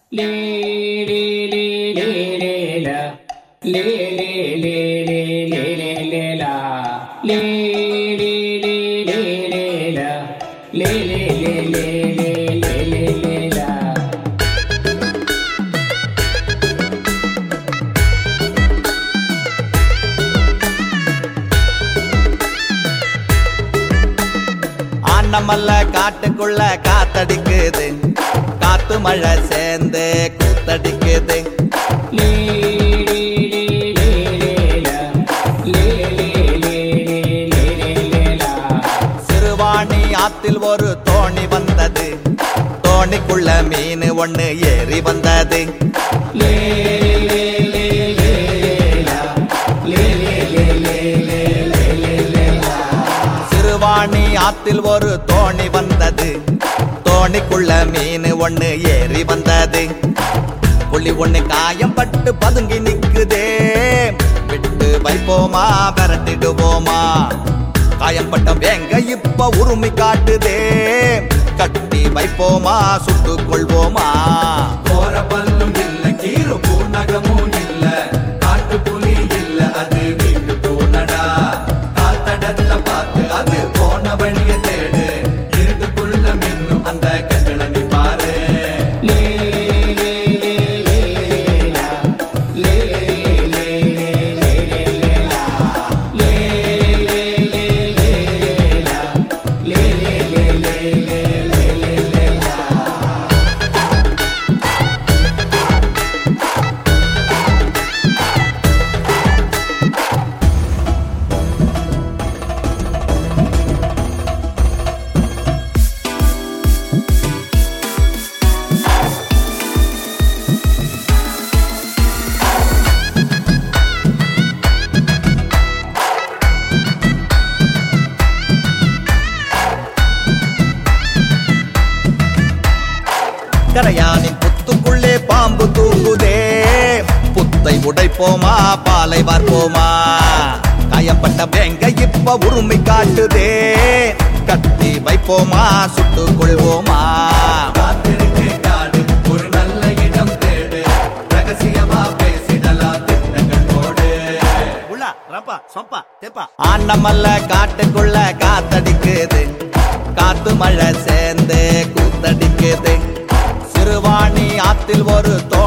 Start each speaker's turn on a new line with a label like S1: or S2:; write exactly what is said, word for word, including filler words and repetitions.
S1: லே லே லே லே லே லா லே லே லே லே லே லே லே லா லே லே லே லே லே லா லே லே லே லே லே லே லே லே லா.
S2: ஆனமல்ல காட்டுக்குள்ள காத்தடிக்குது, காத்து மழை சேர்ந்து கூத்தடிக்குது. சிறுவாணி ஆத்தில் ஒரு தோணி வந்தது, தோணிக்குள்ள மீன் ஒண்ணு ஏறி வந்தது. சிறுவாணி ஆத்தில் ஒரு தோணி வந்தது, தோணிக்குள்ள மீன் ஒண்ணு ஏறி வந்தது. புள்ளி ஒண்ணு காயம் பட்டு பதுங்கி நிக்குதே, விட்டு வைப்போமா விரட்டிடுவோமா? காயம் பட்ட வேங்க இப்ப உரிமை காட்டுதே, கட்டி வைப்போமா சுட்டு கொள்வோமா?
S3: போற பல்லும் இல்ல, கீரு பூநகமும் இல்ல, காட்டு புலி இல்ல, அது வீட்டு பூனடா. காத்தடத்தை பார்த்து அது போன வழிய தேடு, இருட்டுக்குள்ள மின்னும் அந்த கண்களை நீ பாரு.
S2: கரையானின் புத்துக்குள்ளே பாம்பு தூங்குதே, புத்தை உடைப்போமா பாலை வார்ப்போமா? காயப்பட்ட வேங்க இப்ப உரிமை காட்டுதே, கட்டி வைப்போமா சுட்டு கொள்வோமா?
S3: காத்திருக்கு காடு, ஒரு நல்ல இடம் தேடு, ரகசியமா பேசிடலாம் திட்டங்கள் போடு.
S2: ஆனமல்ல காட்டுக்குள்ள காத்தடிக்குது, காத்து மழை சேர்ந்து கூத்தடிக்குது. சிறுவாணி ஆத்தில் ஒரு